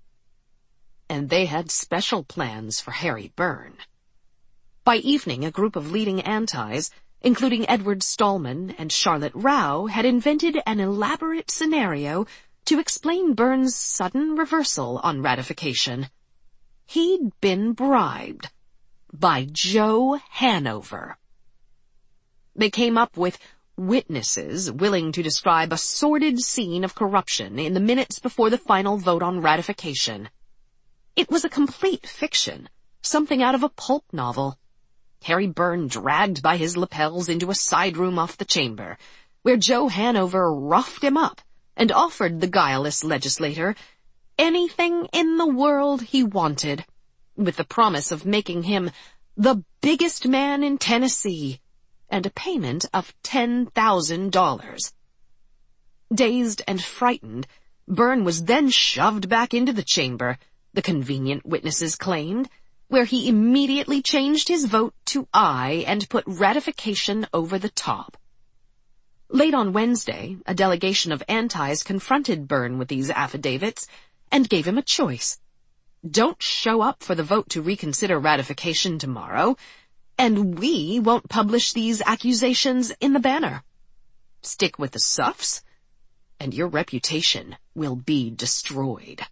And they had special plans for Harry Byrne. By evening, a group of leading antis, including Edward Stallman and Charlotte Rao, had invented an elaborate scenario to explain Byrne's sudden reversal on ratification. He'd been bribed by Joe Hanover. They came up with witnesses willing to describe a sordid scene of corruption in the minutes before the final vote on ratification. It was a complete fiction, something out of a pulp novel. Harry Byrne dragged by his lapels into a side room off the chamber, where Joe Hanover roughed him up and offered the guileless legislator anything in the world he wanted, with the promise of making him the biggest man in Tennessee and a payment of ten thousand dollars. Dazed and frightened, Byrne was then shoved back into the chamber, the convenient witnesses claimed, where he immediately changed his vote to aye and put ratification over the top. Late on Wednesday, a delegation of antis confronted Byrne with these affidavits and gave him a choice. Don't show up for the vote to reconsider ratification tomorrow, and we won't publish these accusations in the banner. Stick with the suffs, and your reputation will be destroyed.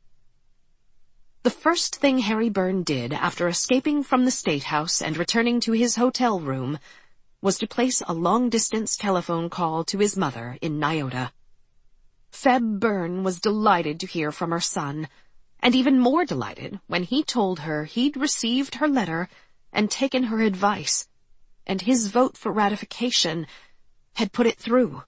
The first thing Harry Byrne did after escaping from the State House and returning to his hotel room was to place a long-distance telephone call to his mother in Nyota. Feb Byrne was delighted to hear from her son, and even more delighted when he told her he'd received her letter and taken her advice, and his vote for ratification had put it through.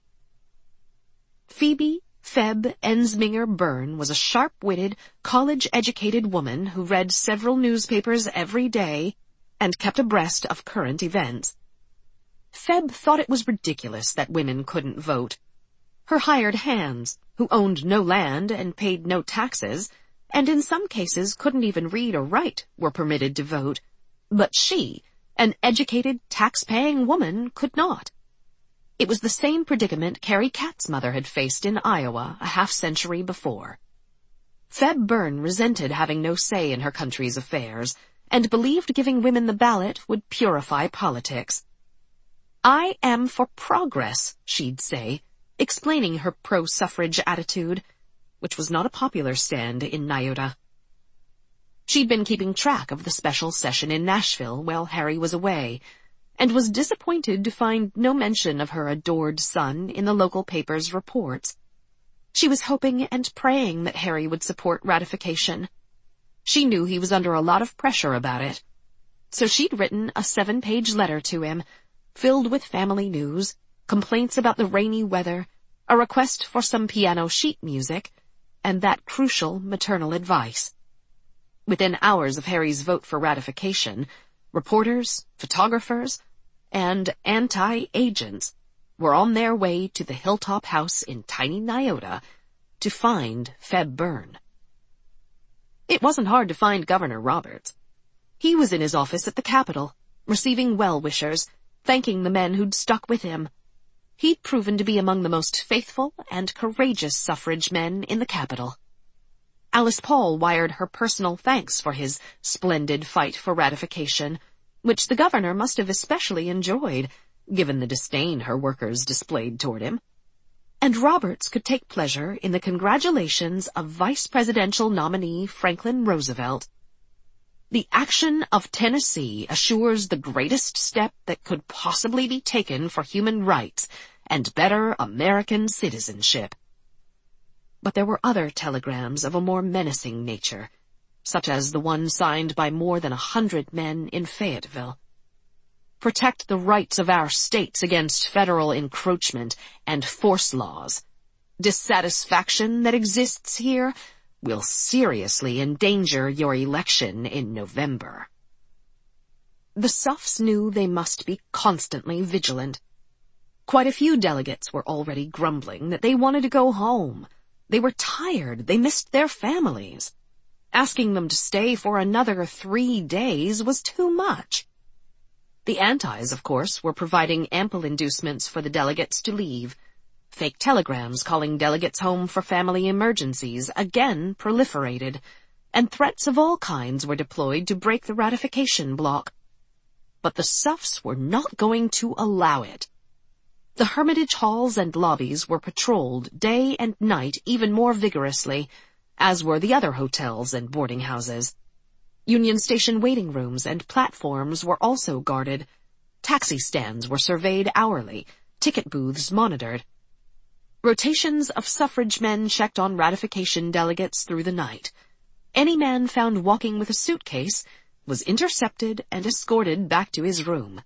Phoebe Feb Ensminger Byrne was a sharp-witted, college-educated woman who read several newspapers every day and kept abreast of current events. Feb thought it was ridiculous that women couldn't vote. Her hired hands, who owned no land and paid no taxes, and in some cases couldn't even read or write, were permitted to vote. But she, an educated, tax-paying woman, could not. It was the same predicament Carrie Katz's mother had faced in Iowa a half-century before. Feb Byrne resented having no say in her country's affairs, and believed giving women the ballot would purify politics. I am for progress, she'd say, explaining her pro-suffrage attitude, which was not a popular stand in Nyota. She'd been keeping track of the special session in Nashville while Harry was away, and was disappointed to find no mention of her adored son in the local paper's reports. She was hoping and praying that Harry would support ratification. She knew he was under a lot of pressure about it, so she'd written a seven-page letter to him, filled with family news, complaints about the rainy weather, a request for some piano sheet music, and that crucial maternal advice. Within hours of Harry's vote for ratification, reporters, photographers, and anti-agents were on their way to the hilltop house in tiny Nyota to find Feb Byrne. It wasn't hard to find Governor Roberts. He was in his office at the Capitol, receiving well-wishers, thanking the men who'd stuck with him. He'd proven to be among the most faithful and courageous suffrage men in the capital. Alice Paul wired her personal thanks for his splendid fight for ratification, which the governor must have especially enjoyed, given the disdain her workers displayed toward him. And Roberts could take pleasure in the congratulations of vice presidential nominee Franklin Roosevelt. The action of Tennessee assures the greatest step that could possibly be taken for human rights and better American citizenship. But there were other telegrams of a more menacing nature, such as the one signed by more than a hundred men in Fayetteville. Protect the rights of our states against federal encroachment and force laws. Dissatisfaction that exists here will seriously endanger your election in November. The Suffs knew they must be constantly vigilant. Quite a few delegates were already grumbling that they wanted to go home. They were tired. They missed their families. Asking them to stay for another three days was too much. The antis, of course, were providing ample inducements for the delegates to leave. Fake telegrams calling delegates home for family emergencies again proliferated, and threats of all kinds were deployed to break the ratification block. But the Suffs were not going to allow it. The Hermitage halls and lobbies were patrolled day and night even more vigorously, as were the other hotels and boarding houses. Union Station waiting rooms and platforms were also guarded. Taxi stands were surveyed hourly, ticket booths monitored. Rotations of suffrage men checked on ratification delegates through the night. Any man found walking with a suitcase was intercepted and escorted back to his room.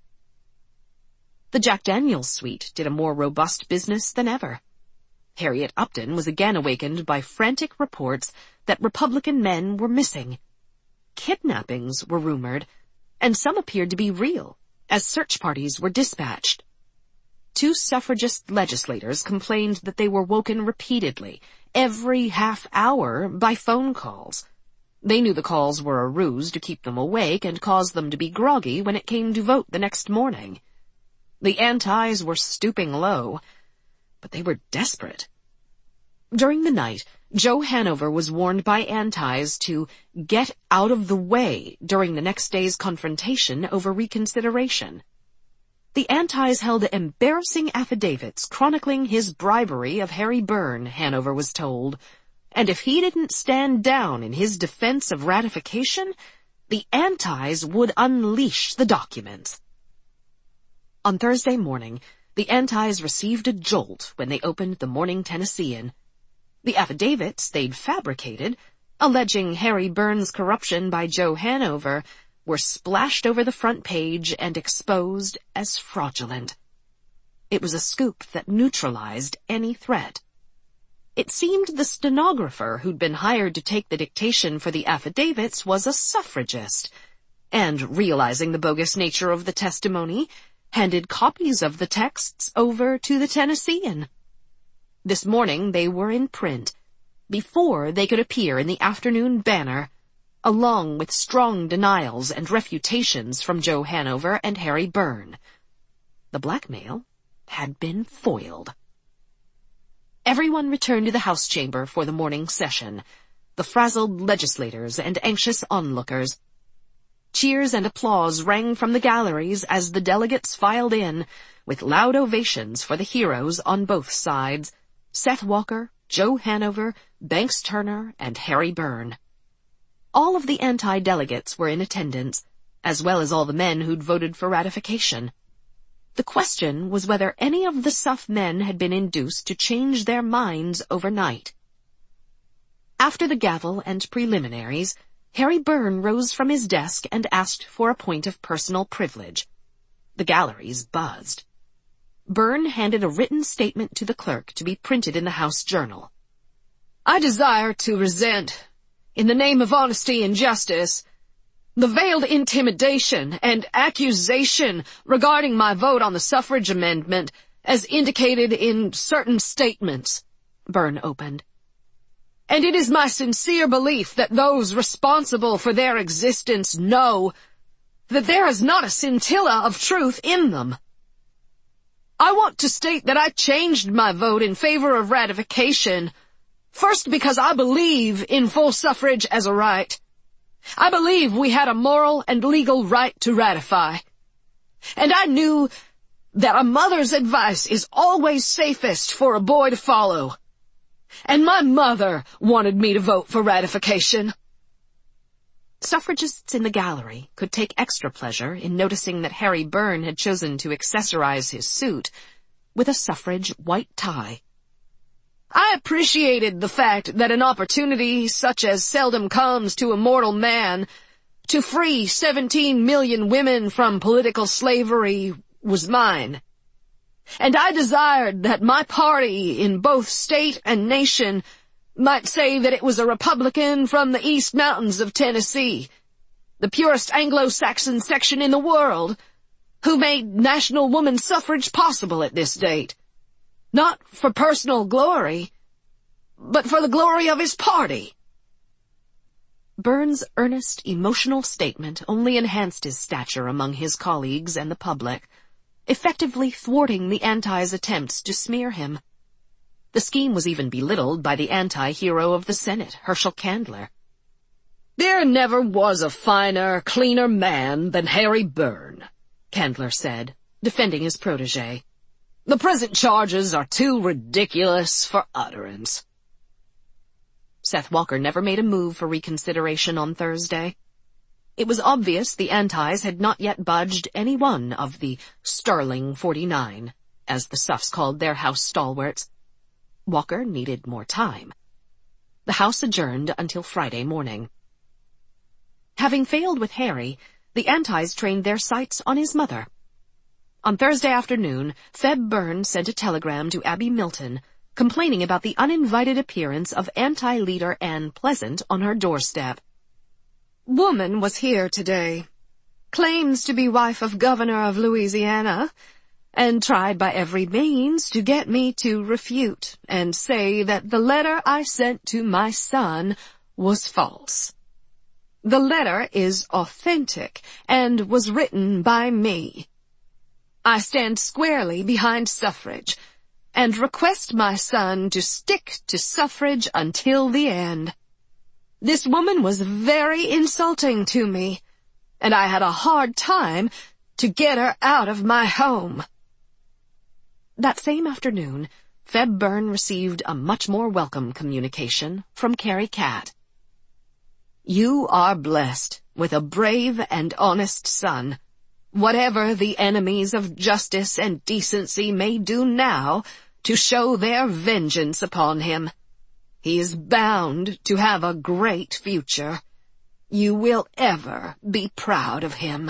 The Jack Daniels suite did a more robust business than ever. Harriet Upton was again awakened by frantic reports that Republican men were missing. Kidnappings were rumored, and some appeared to be real, as search parties were dispatched. Two suffragist legislators complained that they were woken repeatedly, every half hour, by phone calls. They knew the calls were a ruse to keep them awake and cause them to be groggy when it came to vote the next morning. The antis were stooping low, but they were desperate. During the night, Joe Hanover was warned by antis to get out of the way during the next day's confrontation over reconsideration. The antis held embarrassing affidavits chronicling his bribery of Harry Byrne, Hanover was told, and if he didn't stand down in his defense of ratification, the antis would unleash the documents. On Thursday morning, the antis received a jolt when they opened the Morning Tennessean. The affidavits they'd fabricated, alleging Harry Byrne's corruption by Joe Hanover, were splashed over the front page and exposed as fraudulent. It was a scoop that neutralized any threat. It seemed the stenographer who'd been hired to take the dictation for the affidavits was a suffragist, and, realizing the bogus nature of the testimony, handed copies of the texts over to the Tennessean. This morning they were in print, before they could appear in the afternoon banner, along with strong denials and refutations from Joe Hanover and Harry Byrne. The blackmail had been foiled. Everyone returned to the House chamber for the morning session, the frazzled legislators and anxious onlookers. Cheers and applause rang from the galleries as the delegates filed in, with loud ovations for the heroes on both sides, Seth Walker, Joe Hanover, Banks Turner, and Harry Byrne. All of the anti-delegates were in attendance, as well as all the men who'd voted for ratification. The question was whether any of the Suff men had been induced to change their minds overnight. After the gavel and preliminaries, Harry Byrne rose from his desk and asked for a point of personal privilege. The galleries buzzed. Byrne handed a written statement to the clerk to be printed in the House Journal. I desire to resent, in the name of honesty and justice, the veiled intimidation and accusation regarding my vote on the suffrage amendment as indicated in certain statements, Byrne opened. And it is my sincere belief that those responsible for their existence know that there is not a scintilla of truth in them. I want to state that I changed my vote in favor of ratification, first because I believe in full suffrage as a right. I believe we had a moral and legal right to ratify. And I knew that a mother's advice is always safest for a boy to follow. And my mother wanted me to vote for ratification. Suffragists in the gallery could take extra pleasure in noticing that Harry Byrne had chosen to accessorize his suit with a suffrage white tie. I appreciated the fact that an opportunity such as seldom comes to a mortal man to free seventeen million women from political slavery was mine. And I desired that my party in both state and nation might say that it was a Republican from the East Mountains of Tennessee, the purest Anglo-Saxon section in the world, who made national woman suffrage possible at this date. Not for personal glory, but for the glory of his party. Byrne's earnest, emotional statement only enhanced his stature among his colleagues and the public, effectively thwarting the Anti's attempts to smear him. The scheme was even belittled by the anti-hero of the Senate, Herschel Candler. There never was a finer, cleaner man than Harry Byrne, Candler said, defending his protege. The present charges are too ridiculous for utterance. Seth Walker never made a move for reconsideration on Thursday. It was obvious the Antis had not yet budged any one of the Sterling forty-nine, as the Suffs called their House stalwarts. Walker needed more time. The House adjourned until Friday morning. Having failed with Harry, the Antis trained their sights on his mother. On Thursday afternoon, Feb Byrne sent a telegram to Abby Milton, complaining about the uninvited appearance of anti-leader Ann Pleasant on her doorstep. Woman was here today, claims to be wife of Governor of Louisiana, and tried by every means to get me to refute and say that the letter I sent to my son was false. The letter is authentic and was written by me. I stand squarely behind suffrage and request my son to stick to suffrage until the end. This woman was very insulting to me, and I had a hard time to get her out of my home. That same afternoon, Feb Byrne received a much more welcome communication from Carrie Catt. You are blessed with a brave and honest son. Whatever the enemies of justice and decency may do now to show their vengeance upon him, he is bound to have a great future. You will ever be proud of him.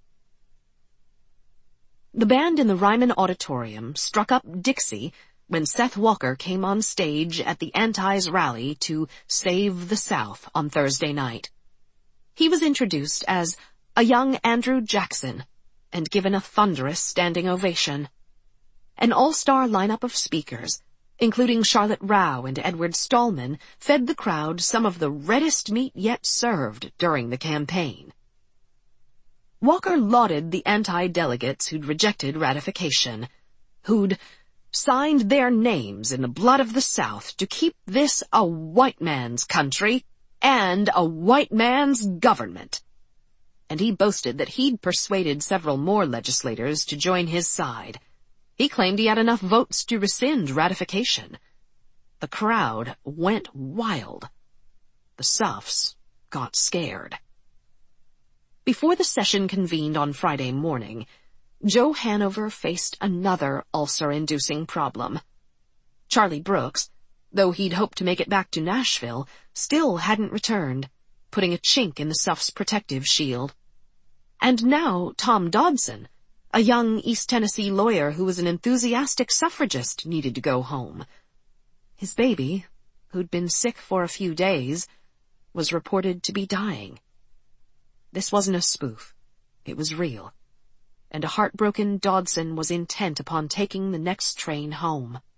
The band in the Ryman Auditorium struck up Dixie when Seth Walker came on stage at the Antis rally to Save the South on Thursday night. He was introduced as a young Andrew Jackson and given a thunderous standing ovation. An all-star lineup of speakers, including Charlotte Rowe and Edward Stallman, fed the crowd some of the reddest meat yet served during the campaign. Walker lauded the anti-delegates who'd rejected ratification, who'd signed their names in the blood of the South to keep this a white man's country and a white man's government. And he boasted that he'd persuaded several more legislators to join his side. He claimed he had enough votes to rescind ratification. The crowd went wild. The Suffs got scared. Before the session convened on Friday morning, Joe Hanover faced another ulcer-inducing problem. Charlie Brooks, though he'd hoped to make it back to Nashville, still hadn't returned, putting a chink in the Suffs' protective shield. And now Tom Dodson, A young East Tennessee lawyer who was an enthusiastic suffragist needed to go home. His baby, who'd been sick for a few days, was reported to be dying. This wasn't a spoof. It was real. And a heartbroken Dodson was intent upon taking the next train home.